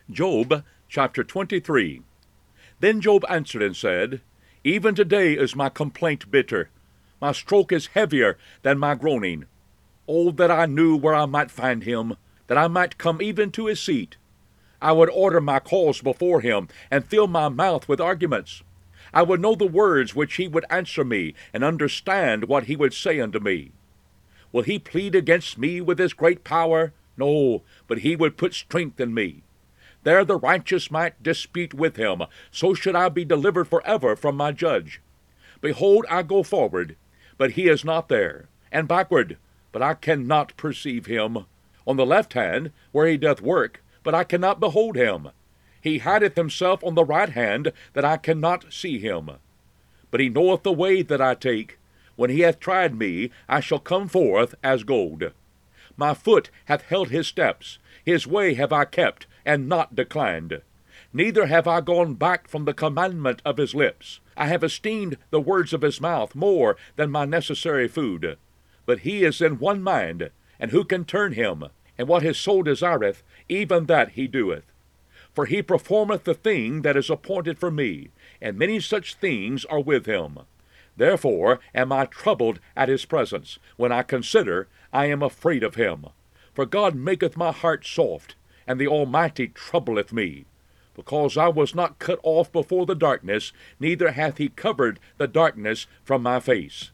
Job chapter 23. Then Job answered and said, Even today is my complaint bitter. My stroke is heavier than my groaning. Oh, that I knew where I might find him, that I might come even to his seat. I would order my cause before him, and fill my mouth with arguments. I would know the words which he would answer me, and understand what he would say unto me. Will he plead against me with his great power? No, but he would put strength in me. There the righteous might dispute with him, so should I be delivered forever from my judge. Behold, I go forward, but he is not there, and backward, but I cannot perceive him. On the left hand, where he doth work, but I cannot behold him. He hideth himself on the right hand, that I cannot see him. But he knoweth the way that I take. When he hath tried me, I shall come forth as gold. My foot hath held his steps, his way have I kept, and not declined. Neither have I gone back from the commandment of his lips. I have esteemed the words of his mouth more than my necessary food. But he is in one mind, and who can turn him? And what his soul desireth, even that he doeth. For he performeth the thing that is appointed for me, and many such things are with him. Therefore am I troubled at his presence. When I consider, I am afraid of him. For God maketh my heart soft, and the Almighty troubleth me. Because I was not cut off before the darkness, neither hath he covered the darkness from my face.